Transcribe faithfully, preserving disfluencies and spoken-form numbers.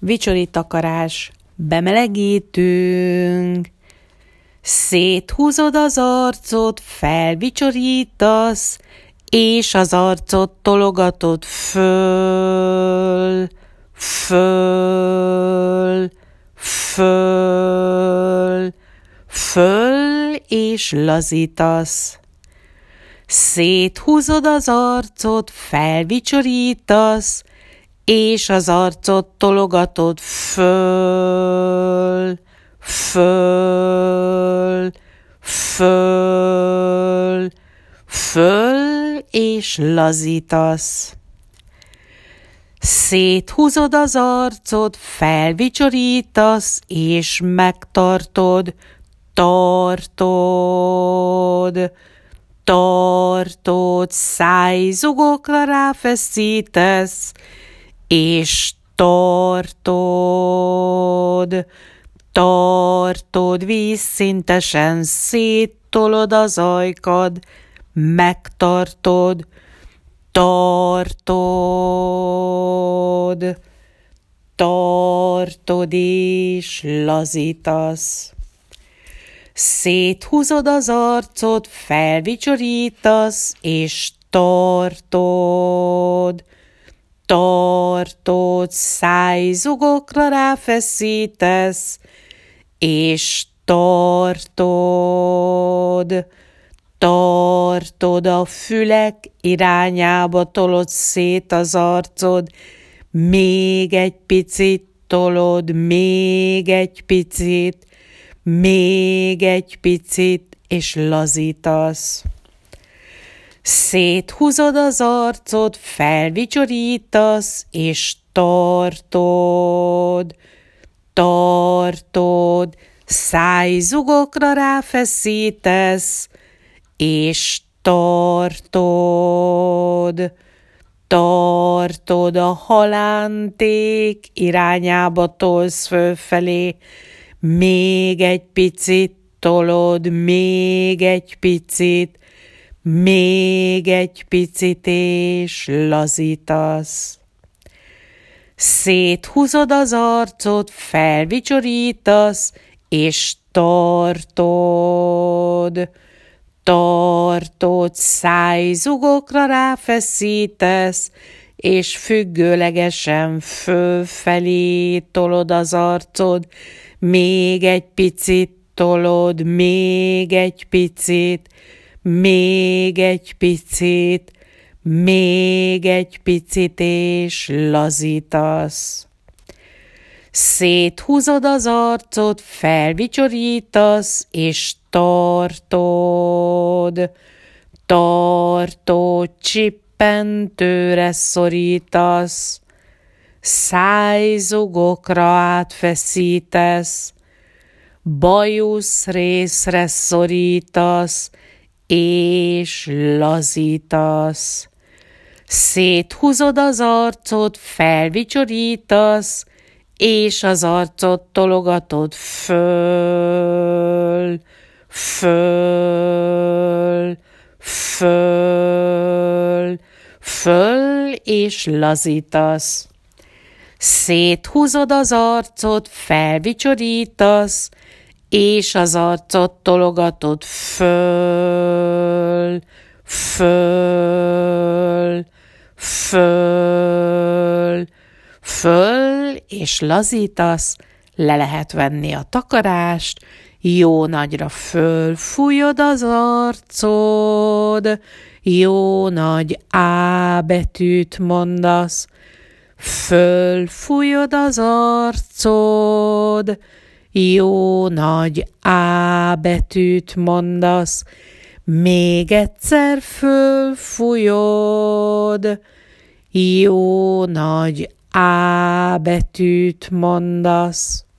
Vicsori takarás, bemelegítünk. Széthúzod az arcod, felvicsorítasz, és az arcot tologatod föl, föl, föl, föl, és lazítasz. Széthúzod az arcod, felvicsorítasz, és az arcot tologatod föl, föl, föl, föl, és lazítasz. Széthúzod az arcod, felvicsorítasz, és megtartod, tartod, tartod, szájzugokra ráfeszítesz, és tartod, tartod, vízszintesen széttolod az ajkad, megtartod, tartod, tartod, és lazítasz. Széthúzod az arcod, felvicsorítasz, és tartod, tartod, szájzugokra ráfeszítesz, és tartod, tartod, a fülek irányába tolod szét az arcod, még egy picit tolod, még egy picit, még egy picit, és lazítasz. Széthúzod az arcod, felvicsorítasz, és tartod, tartod, szájzugokra ráfeszítesz, és tartod, tartod, a halánték irányába tolsz fölfelé, még egy picit tolod, még egy picit, még egy picit, és lazítasz. Széthúzod az arcod, felvicsorítasz, és tartod, tartod, szájzugokra ráfeszítesz, és függőlegesen fölfelé tolod az arcod, még egy picit tolod, még egy picit, még egy picit, még egy picit, és lazítasz. Széthúzod az arcod, felvicsorítasz, és tartod, tartod, csippentőre szorítasz, szájzugokra átfeszítesz, bajusz részre szorítasz, és lazítasz. Széthúzod az arcod, felvicsorítasz, és az arcot tologatod föl, föl, föl, föl, és lazítasz. Széthúzod az arcod, felvicsorítasz, és az arcot tologatod föl, föl, föl, föl, és lazítasz, le lehet venni a takarást, jó nagyra fölfújod az arcod, jó nagy A betűt mondasz, fölfújod az arcod, jó nagy A betűt mondasz, még egyszer fölfújod, jó nagy A betűt mondasz.